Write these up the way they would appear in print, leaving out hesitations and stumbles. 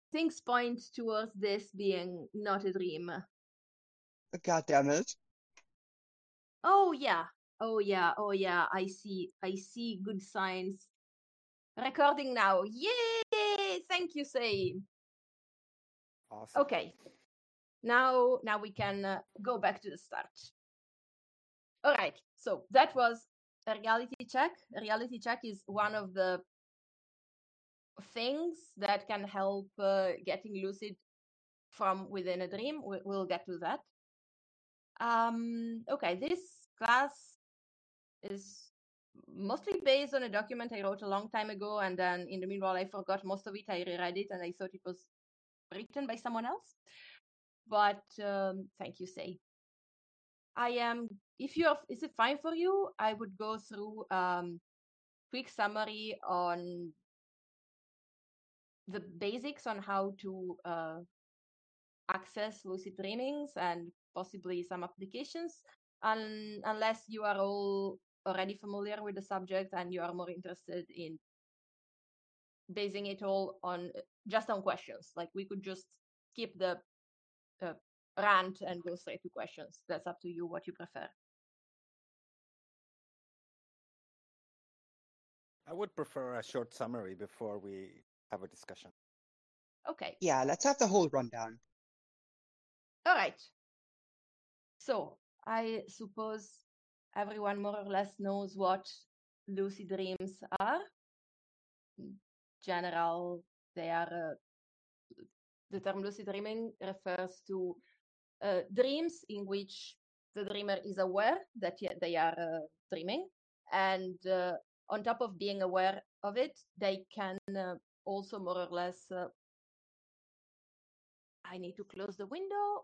things point towards this being not a dream. God damn it. Oh yeah. Oh yeah. Oh yeah. I see good signs. Recording now. Yay! Thank you, Say. Awesome. Okay. Now we can go back to the start. All right. So that was a reality check. A reality check is one of the things that can help getting lucid from within a dream. We'll get to that. Okay, this class is mostly based on a document I wrote a long time ago, and then in the meanwhile I forgot most of it. I reread it and I thought it was written by someone else. But thank you, Say. I am. If you is it fine for you? I would go through quick summary on the basics on how to access lucid dreamings and possibly some applications, unless you are all already familiar with the subject and you are more interested in basing it all on just on questions. Like we could just skip the rant and go straight to questions. That's up to you what you prefer. I would prefer a short summary before we have a discussion. Okay. Yeah, let's have the whole rundown. All right. So I suppose everyone more or less knows what lucid dreams are. In general, they are the term lucid dreaming refers to dreams in which the dreamer is aware that they are dreaming, and on top of being aware of it, they can also more or less. I need to close the window.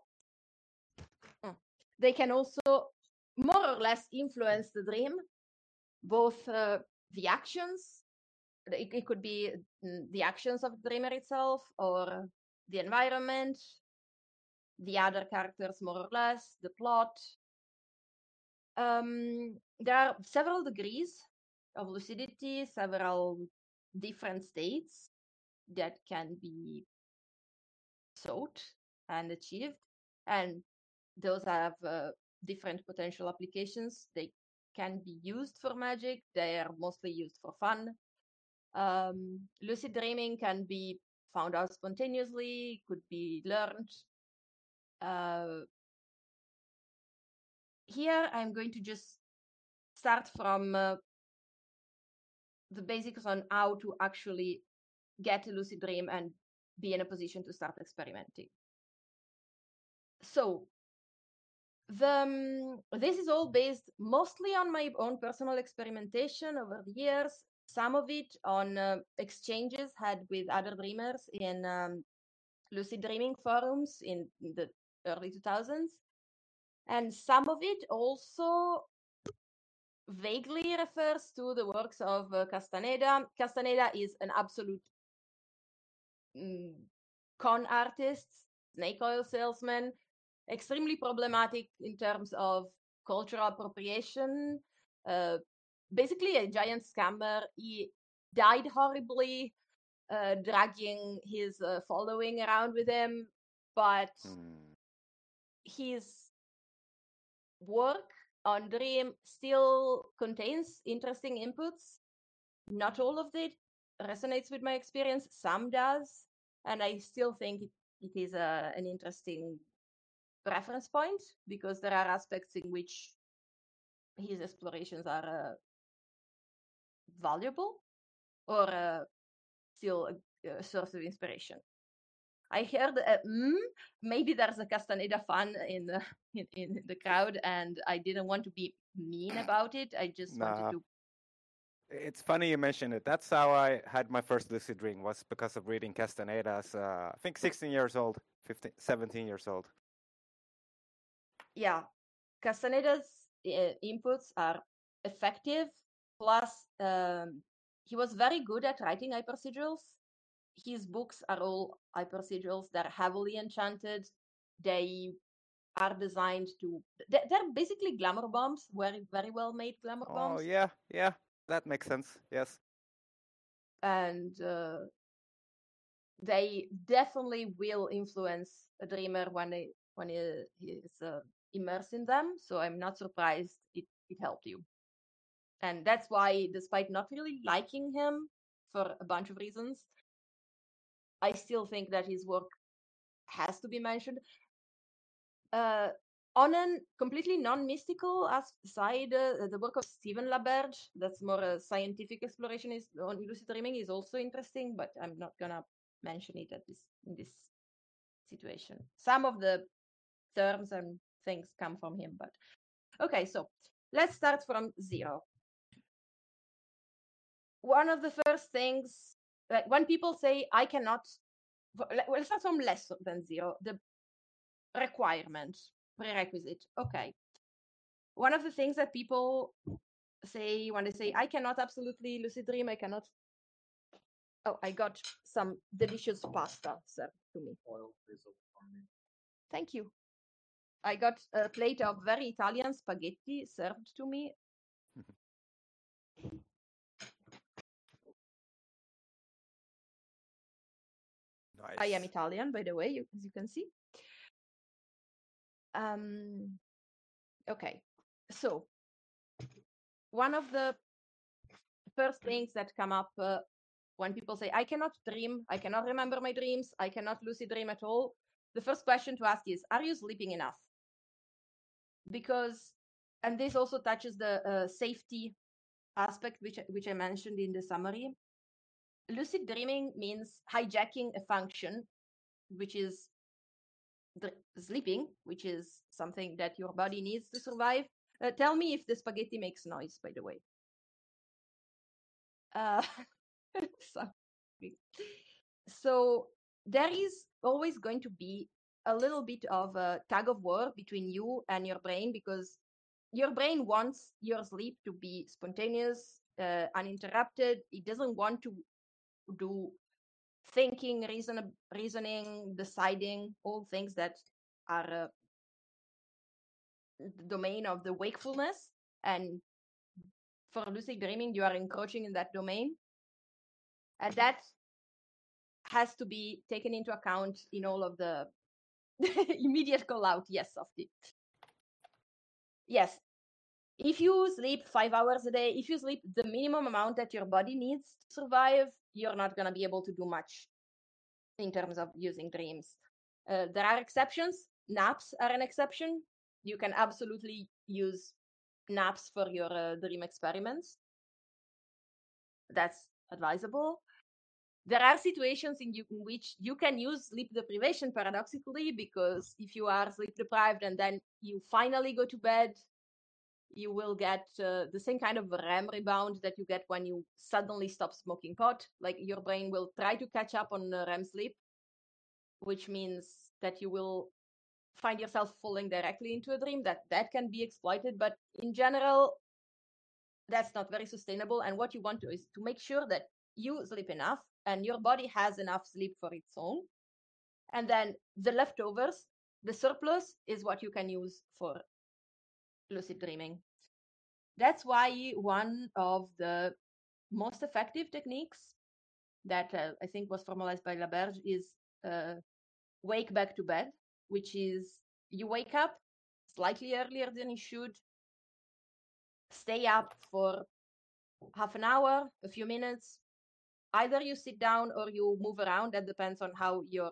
They can also more or less influence the dream, both the actions. It could be the actions of the dreamer itself or the environment, the other characters more or less, the plot. There are several degrees of lucidity, several different states that can be sought and achieved, and those have different potential applications. They can be used for magic. They are mostly used for fun. Lucid dreaming can be found out spontaneously, could be learned. Here, I'm going to just start from the basics on how to actually get a lucid dream and be in a position to start experimenting. So, this is all based mostly on my own personal experimentation over the years, some of it on exchanges had with other dreamers in lucid dreaming forums in the early 2000s, and some of it also vaguely refers to the works of Castaneda. Castaneda is an absolute con artist, snake oil salesman, extremely problematic in terms of cultural appropriation, basically a giant scammer. He died horribly, dragging his following around with him, but his work on Dream still contains interesting inputs. Not all of it resonates with my experience, some does, and I still think it is an interesting reference point because there are aspects in which his explorations are valuable or still a source of inspiration. I heard maybe there's a Castaneda fan in the crowd, and I didn't want to be mean about it. I just wanted to. It's funny you mentioned it. That's how I had my first lucid dream, was because of reading Castaneda as, I think 16 years old, 17 years old. Yeah, Castaneda's inputs are effective. Plus, he was very good at writing hypersigils. His books are all hypersigils. They're heavily enchanted. They are designed to. They're basically glamour bombs, very very well made glamour bombs. Oh yeah, that makes sense. Yes. And they definitely will influence a dreamer when he is immersed in them. So I'm not surprised it helped you. And that's why, despite not really liking him for a bunch of reasons, I still think that his work has to be mentioned. On a completely non-mystical side, the work of Stephen LaBerge, that's more a scientific exploration on lucid dreaming, is also interesting, but I'm not gonna mention it in this situation. Some of the terms and things come from him, but okay, so let's start from zero. One of the first things, when people say, I cannot, let's start from less than zero, the requirement, prerequisite. Okay. One of the things that people say when they say, I cannot absolutely lucid dream, I cannot. Oh, I got some delicious pasta served to me. Thank you. I got a plate of very Italian spaghetti served to me. Nice. I am Italian, by the way, as you can see. Okay, so one of the first things that come up when people say, I cannot dream, I cannot remember my dreams, I cannot lucid dream at all, the first question to ask is, are you sleeping enough? Because, and this also touches the safety aspect, which I mentioned in the summary. Lucid dreaming means hijacking a function, which is sleeping, which is something that your body needs to survive. Tell me if the spaghetti makes noise, by the way. So there is always going to be a little bit of a tug of war between you and your brain, because your brain wants your sleep to be spontaneous, uninterrupted. It doesn't want to do thinking, reasoning, deciding, all things that are the domain of the wakefulness. And for lucid dreaming, you are encroaching in that domain. And that has to be taken into account in all of the immediate call out, yes, of it. Yes, if you sleep 5 hours a day, if you sleep the minimum amount that your body needs to survive, you're not going to be able to do much in terms of using dreams. There are exceptions. Naps are an exception. You can absolutely use naps for your dream experiments. That's advisable. There are situations in which you can use sleep deprivation, paradoxically, because if you are sleep deprived and then you finally go to bed, you will get the same kind of REM rebound that you get when you suddenly stop smoking pot. Like, your brain will try to catch up on REM sleep, which means that you will find yourself falling directly into a dream. That can be exploited, but in general, that's not very sustainable. And what you want to is to make sure that you sleep enough and your body has enough sleep for its own. And then the leftovers, the surplus, is what you can use for lucid dreaming. That's why one of the most effective techniques that I think was formalized by LaBerge is wake back to bed, which is you wake up slightly earlier than you should, stay up for half an hour, a few minutes. Either you sit down or you move around. That depends on how your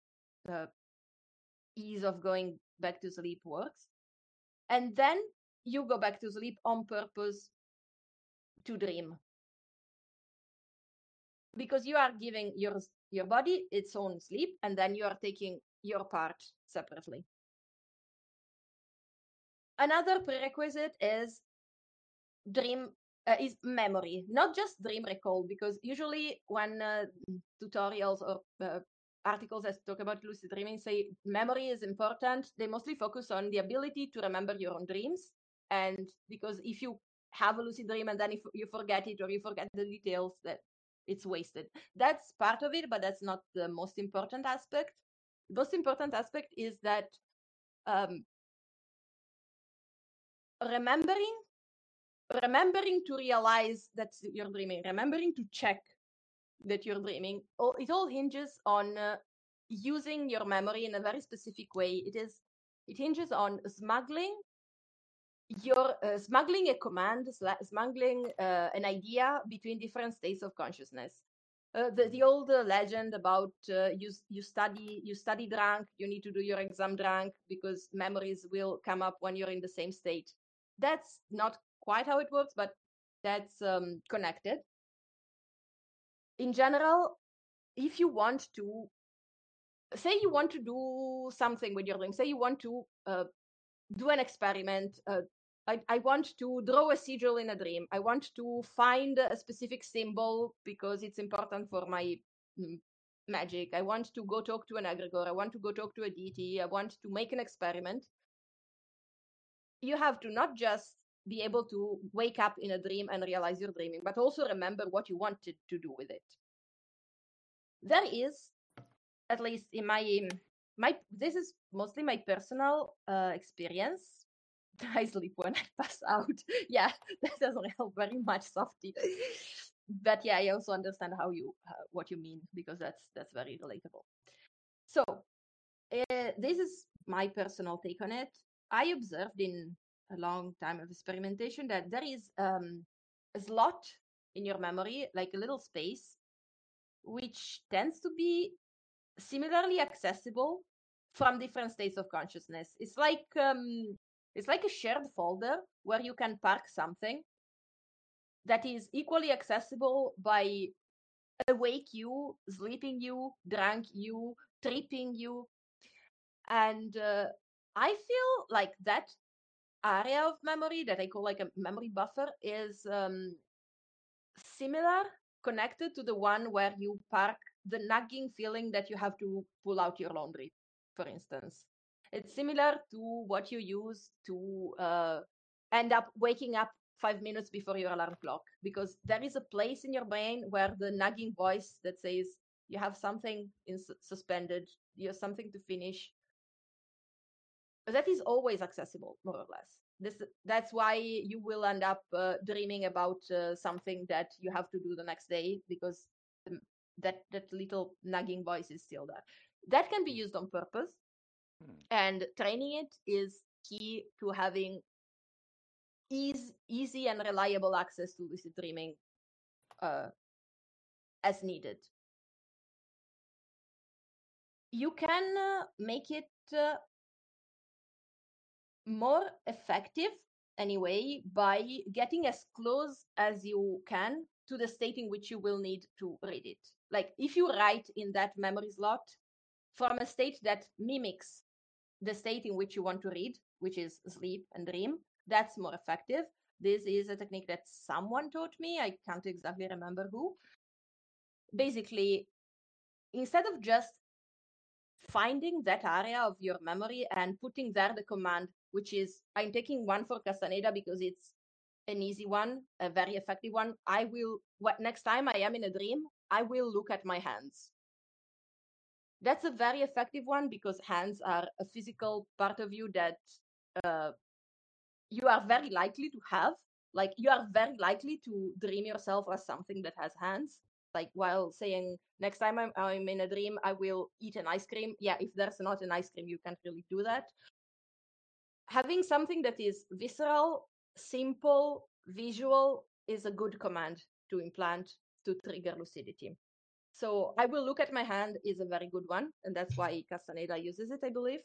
ease of going back to sleep works. And then you go back to sleep on purpose to dream. Because you are giving your body its own sleep, and then you are taking your part separately. Another prerequisite is is memory, not just dream recall, because usually when tutorials or articles that talk about lucid dreaming say memory is important, they mostly focus on the ability to remember your own dreams. And because if you have a lucid dream and then if you forget it or you forget the details, that it's wasted. That's part of it, but that's not the most important aspect. The most important aspect is that remembering to realize that you're dreaming, remembering to check that you're dreaming. It all hinges on using your memory in a very specific way. It hinges on smuggling a command, smuggling an idea between different states of consciousness. The old legend about you study drunk, you need to do your exam drunk because memories will come up when you're in the same state. That's not quite how it works, but that's connected. In general, if you want to say you want to do something with your dream, say you want to do an experiment. I want to draw a sigil in a dream. I want to find a specific symbol because it's important for my magic. I want to go talk to an egregore. I want to go talk to a deity. I want to make an experiment. You have to not just be able to wake up in a dream and realize you're dreaming, but also remember what you wanted to do with it. There is, at least in my this is mostly my personal experience. I sleep when I pass out. Yeah, that doesn't help very much, Softy. But yeah, I also understand what you mean, because that's very relatable. So this is my personal take on it. I observed in a long time of experimentation that there is a slot in your memory, like a little space, which tends to be similarly accessible from different states of consciousness. It's like a shared folder where you can park something that is equally accessible by awake you, sleeping you, drunk you, tripping you. And I feel like that area of memory that I call like a memory buffer is similar, connected to the one where you park the nagging feeling that you have to pull out your laundry, for instance. It's similar to what you use to end up waking up 5 minutes before your alarm clock, because there is a place in your brain where the nagging voice that says you have something suspended, you have something to finish, that is always accessible, more or less. That's why you will end up dreaming about something that you have to do the next day, because that little nagging voice is still there. That can be used on purpose, and training it is key to having easy and reliable access to lucid dreaming as needed. You can make it more effective anyway by getting as close as you can to the state in which you will need to read it. Like if you write in that memory slot from a state that mimics the state in which you want to read, which is sleep and dream, that's more effective. This is a technique that someone taught me. I can't exactly remember who. Basically, instead of just finding that area of your memory and putting there the command, which is, I'm taking one for Castaneda because it's an easy one, a very effective one. Next time I am in a dream, I will look at my hands. That's a very effective one because hands are a physical part of you that you are very likely to have. Like you are very likely to dream yourself as something that has hands. Like while saying, next time I'm in a dream, I will eat an ice cream. Yeah, if there's not an ice cream, you can't really do that. Having something that is visceral, simple, visual is a good command to implant to trigger lucidity. So I will look at my hand is a very good one, and that's why Castaneda uses it, I believe.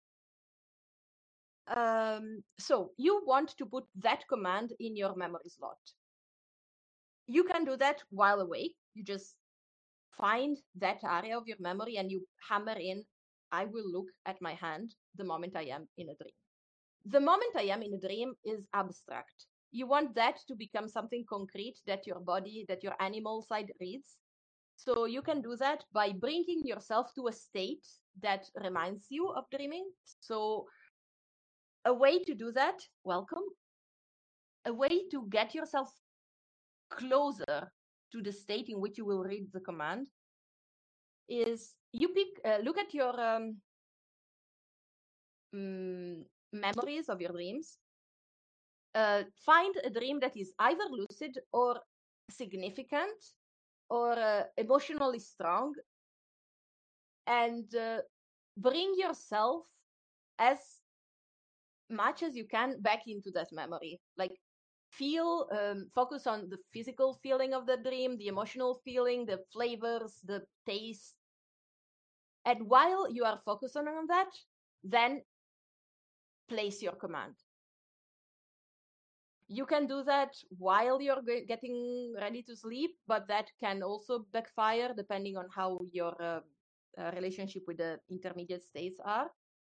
So you want to put that command in your memory slot. You can do that while awake. You just find that area of your memory and you hammer in, I will look at my hand the moment I am in a dream. The moment I am in a dream is abstract. You want that to become something concrete that your body, that your animal side reads. So you can do that by bringing yourself to a state that reminds you of dreaming. So a way to do that, welcome, a way to get yourself closer to the state in which you will read the command is you look at your memories of your dreams. Find a dream that is either lucid or significant or emotionally strong, and bring yourself as much as you can back into that memory. Like focus on the physical feeling of the dream, the emotional feeling, the flavors, the taste. And while you are focusing on that, then place your command. You can do that while you're getting ready to sleep, but that can also backfire depending on how your relationship with the intermediate states are.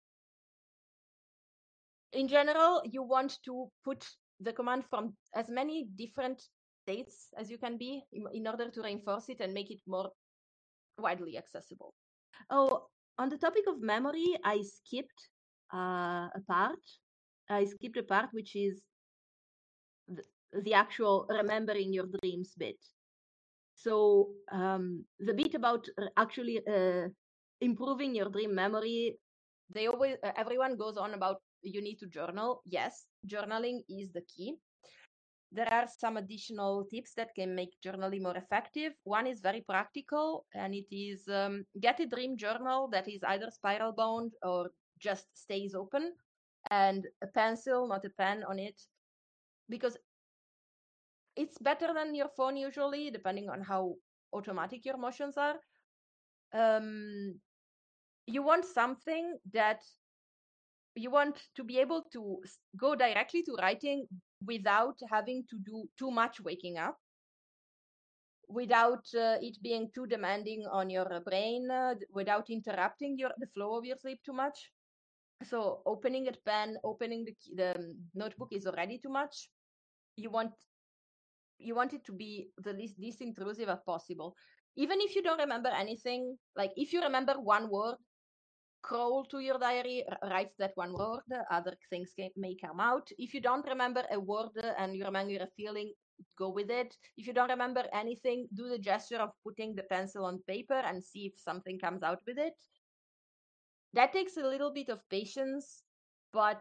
In general, you want to put the command from as many different states as you can be in order to reinforce it and make it more widely accessible. Oh, on the topic of memory, I skipped a part. I skipped a part which is the actual remembering your dreams bit. So the bit about actually improving your dream memory, everyone goes on about you need to journal. Yes, journaling is the key. There are some additional tips that can make journaling more effective. One is very practical, and it is get a dream journal that is either spiral bound or just stays open, and a pencil, not a pen, on it, because it's better than your phone usually, depending on how automatic your motions are. You want something that you want to be able to go directly to writing without having to do too much waking up, without it being too demanding on your brain, without interrupting the flow of your sleep too much. So opening a pen, opening the notebook is already too much. You want it to be the least intrusive as possible. Even if you don't remember anything, like if you remember one word, crawl to your diary, write that one word, other things may come out. If you don't remember a word and you remember a feeling, go with it. If you don't remember anything, do the gesture of putting the pencil on paper and see if something comes out with it. That takes a little bit of patience, but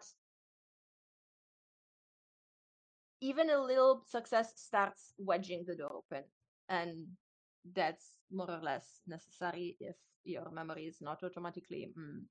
even a little success starts wedging the door open, and that's more or less necessary if your memory is not automatically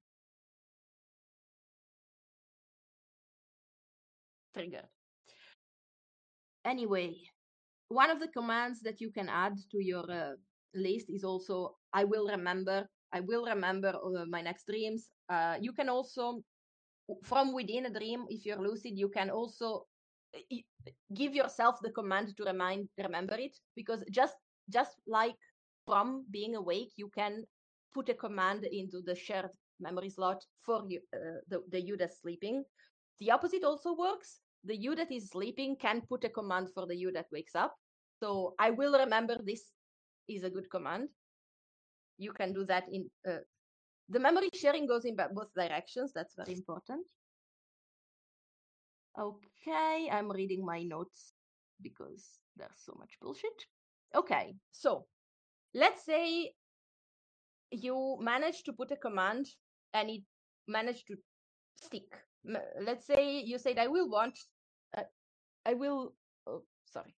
triggered. Anyway, one of the commands that you can add to your list is also I will remember my next dreams. You can also, from within a dream, if you're lucid, you can also give yourself the command to remember it, because just like from being awake, you can put a command into the shared memory slot for you, the you that's sleeping. The opposite also works. The you that is sleeping can put a command for the you that wakes up. So I will remember this is a good command. You can do that in the memory sharing goes in both directions. That's very important. Okay, I'm reading my notes because there's so much bullshit. Okay, so let's say you managed to put a command and it managed to stick. Let's say you said, I will, oh, sorry.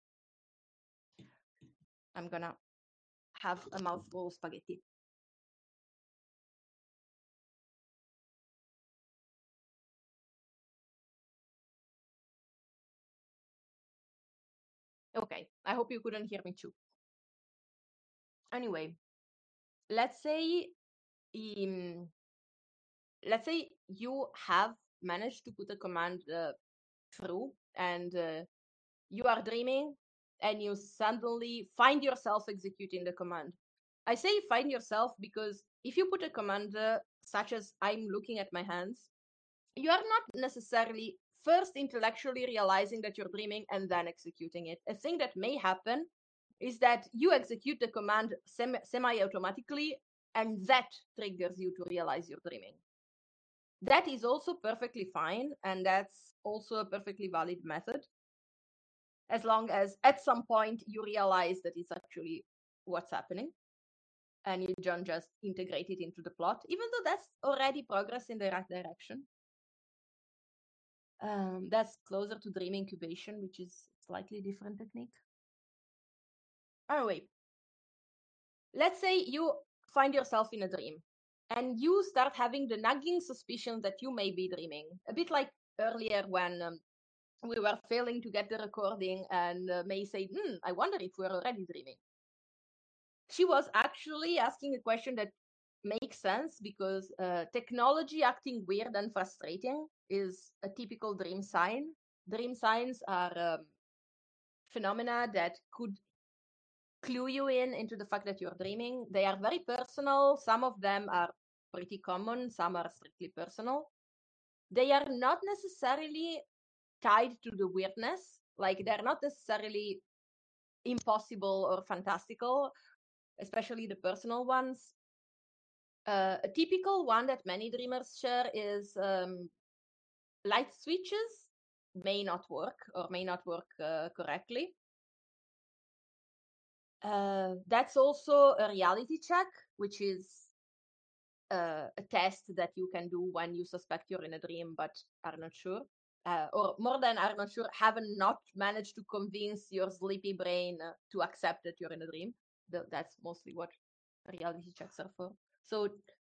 I'm gonna have a mouthful of spaghetti. Okay, I hope you couldn't hear me too. Anyway, let's say you have managed to put a command through, and you are dreaming and you suddenly find yourself executing the command. I say find yourself because if you put a command such as I'm looking at my hands, you are not necessarily first intellectually realizing that you're dreaming and then executing it. A thing that may happen is that you execute the command semi-automatically, and that triggers you to realize you're dreaming. That is also perfectly fine, and that's also a perfectly valid method, as long as at some point you realize that it's actually what's happening and you don't just integrate it into the plot, even though that's already progress in the right direction. That's closer to dream incubation, which is a slightly different technique. Anyway, let's say you find yourself in a dream and you start having the nagging suspicion that you may be dreaming, a bit like earlier when we were failing to get the recording and May said, I wonder if we're already dreaming. She was actually asking a question that makes sense because technology acting weird and frustrating is a typical dream sign. Dream signs are phenomena that could clue you into the fact that you're dreaming. They are very personal. Some of them are pretty common. Some are strictly personal. They are not necessarily tied to the weirdness. Like they're not necessarily impossible or fantastical, especially the personal ones. A typical one that many dreamers share is light switches may not work or may not work correctly. That's also a reality check, which is a test that you can do when you suspect you're in a dream but are not sure. Or more than are not sure, haven't not managed to convince your sleepy brain to accept that you're in a dream. That's mostly what reality checks are for. So,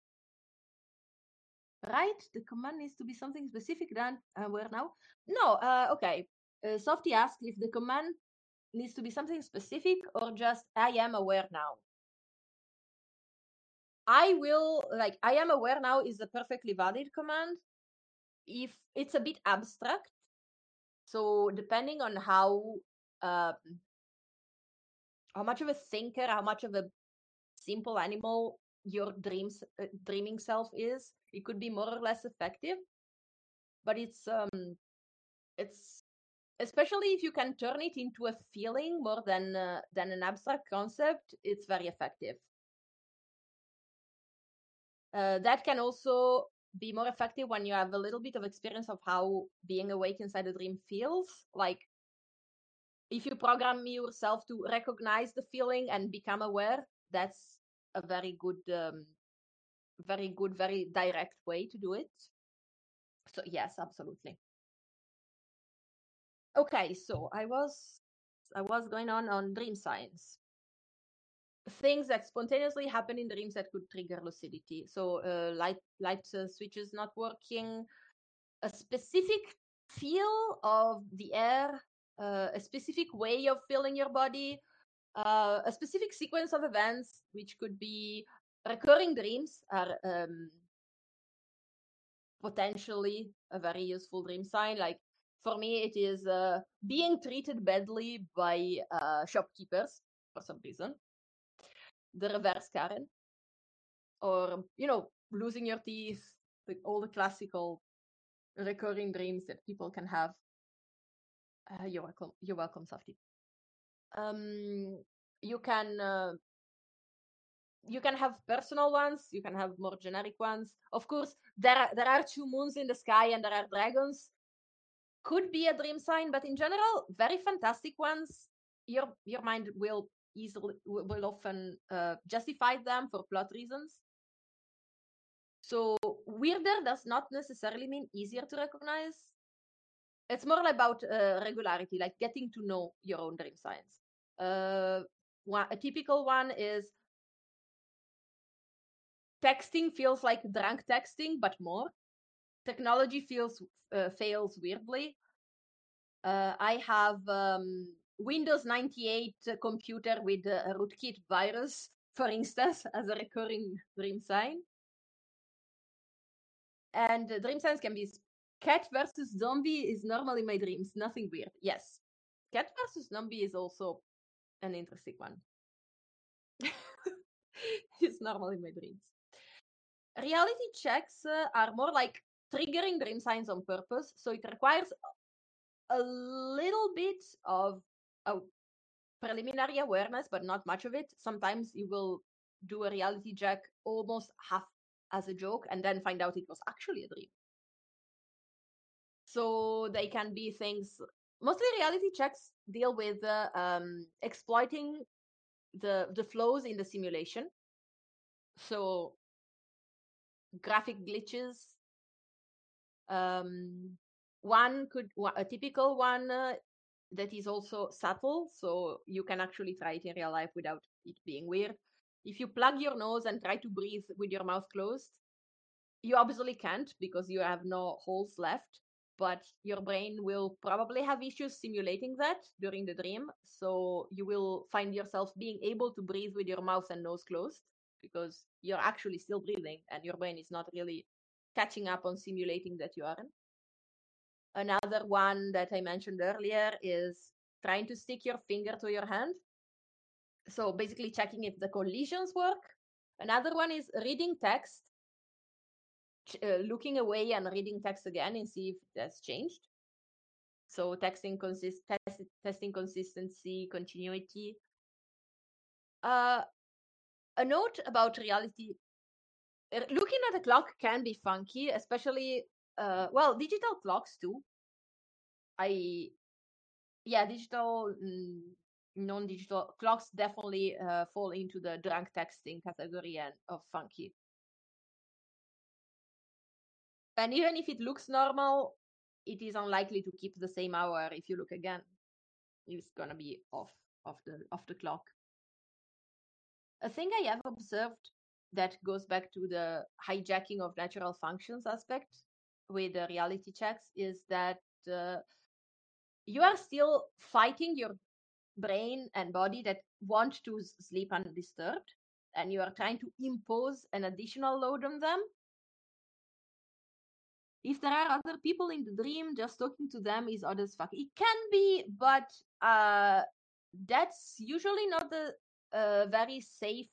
right, the command needs to be something specific then. Where now? No, okay. Softy asked if the command needs to be something specific or just I am aware now. I am aware now is a perfectly valid command if it's a bit abstract. So depending on how much of a thinker, how much of a simple animal your dreaming self is, it could be more or less effective. But it's especially if you can turn it into a feeling more than an abstract concept, it's very effective. That can also be more effective when you have a little bit of experience of how being awake inside a dream feels. Like if you program yourself to recognize the feeling and become aware, that's a very good, very direct way to do it. So yes, absolutely. Okay, so I was going on dream science. Things that spontaneously happen in dreams that could trigger lucidity. So light switches not working, a specific feel of the air, a specific way of feeling your body, a specific sequence of events, which could be recurring dreams, are potentially a very useful dream sign. Like for me, it is being treated badly by shopkeepers for some reason. The reverse Karen, or losing your teeth, all the classical recurring dreams that people can have. You're welcome. You're welcome, Safti. You can have personal ones. You can have more generic ones. Of course, there are two moons in the sky and there are dragons. Could be a dream sign, but in general, very fantastic ones. Your mind will often justify them for plot reasons. So weirder does not necessarily mean easier to recognize. It's more about regularity, like getting to know your own dream signs. A typical one is texting feels like drunk texting, but more. Technology fails weirdly. I have Windows 98 computer with a rootkit virus, for instance, as a recurring dream sign. And dream signs can be cat versus zombie is normal in my dreams, nothing weird. Yes, cat versus zombie is also an interesting one. It's normal in my dreams. Reality checks are more like triggering dream signs on purpose, so it requires a little bit of preliminary awareness, but not much of it. Sometimes you will do a reality check almost half as a joke and then find out it was actually a dream. So they can be things, mostly reality checks deal with exploiting the flows in the simulation. So graphic glitches. A typical one that is also subtle, so you can actually try it in real life without it being weird. If you plug your nose and try to breathe with your mouth closed, you obviously can't because you have no holes left, but your brain will probably have issues simulating that during the dream. So you will find yourself being able to breathe with your mouth and nose closed because you're actually still breathing and your brain is not really catching up on simulating that you aren't. Another one that I mentioned earlier is trying to stick your finger to your hand. So basically checking if the collisions work. Another one is reading text, looking away and reading text again and see if that's changed. So testing consistency, continuity. A note about reality. Looking at a clock can be funky, especially, well, digital clocks too. Digital, non-digital clocks definitely fall into the drunk texting category and of funky. And even if it looks normal, it is unlikely to keep the same hour. If you look again, it's gonna be off the clock. A thing I have observed that goes back to the hijacking of natural functions aspect with the reality checks is that you are still fighting your brain and body that want to sleep undisturbed, and you are trying to impose an additional load on them. If there are other people in the dream, just talking to them is odd as fuck. It can be, but that's usually not the very safe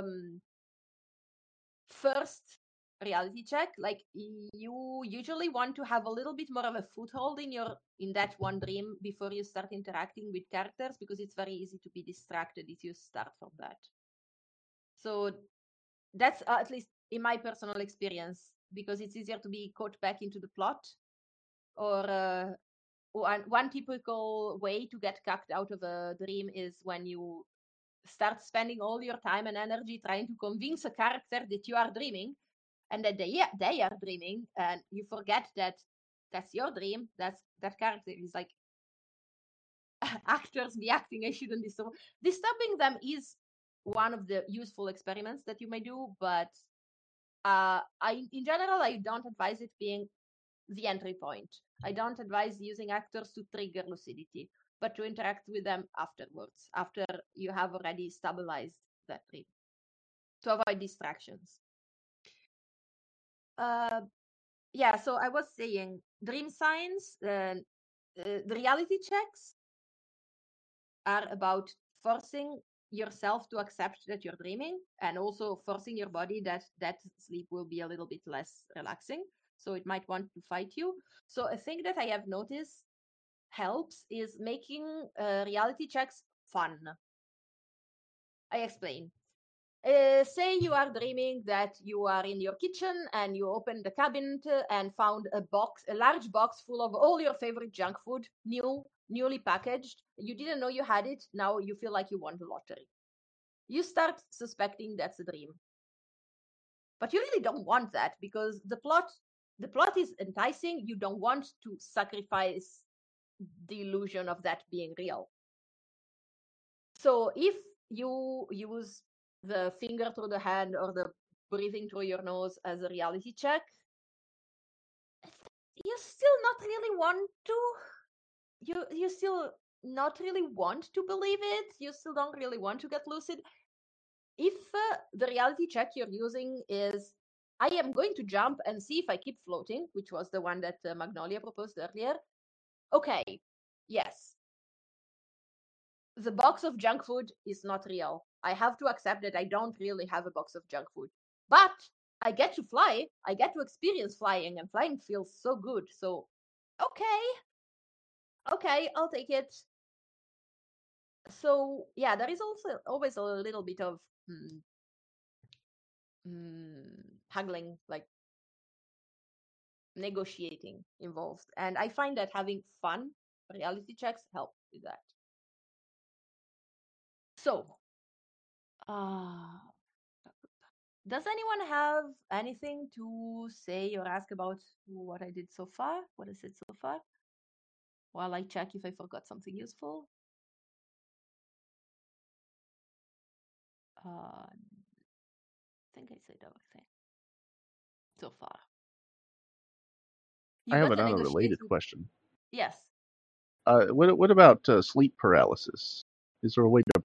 first reality check. Like, you usually want to have a little bit more of a foothold in that one dream before you start interacting with characters, because it's very easy to be distracted if you start from that. So that's at least in my personal experience, because it's easier to be caught back into the plot. Or one typical way to get cucked out of a dream is when you start spending all your time and energy trying to convince a character that you are dreaming and that they are dreaming, and you forget that that's your dream. That character is like, actors be acting. I shouldn't disturb. Disturbing them is one of the useful experiments that you may do, but in general, I don't advise it being the entry point. I don't advise using actors to trigger lucidity, but to interact with them afterwards, after you have already stabilized that dream, to avoid distractions. So I was saying, dream science, the reality checks are about forcing yourself to accept that you're dreaming, and also forcing your body that sleep will be a little bit less relaxing. So it might want to fight you. So a thing that I have noticed helps is making reality checks fun. I explain. Say you are dreaming that you are in your kitchen and you open the cabinet and found a large box full of all your favorite junk food, newly packaged. You didn't know you had it. Now you feel like you won the lottery. You start suspecting that's a dream. But you really don't want that, because the plot is enticing. You don't want to sacrifice the illusion of that being real. So if you use the finger through the hand or the breathing through your nose as a reality check, you still not really want to. You still not really want to believe it. You still don't really want to get lucid. If the reality check you're using is, I am going to jump and see if I keep floating, which was the one that Magnolia proposed earlier. Okay, yes. The box of junk food is not real. I have to accept that I don't really have a box of junk food. But I get to fly. I get to experience flying, and flying feels so good. So, okay, I'll take it. So, yeah, there is also always a little bit of haggling, like negotiating involved. And I find that having fun reality checks help with that. So, does anyone have anything to say or ask about what I did so far? What I said so far? While I check if I forgot something useful. we said everything so far. I have got an a unrelated negotiation. question. Yes. What about sleep paralysis? Is there a way to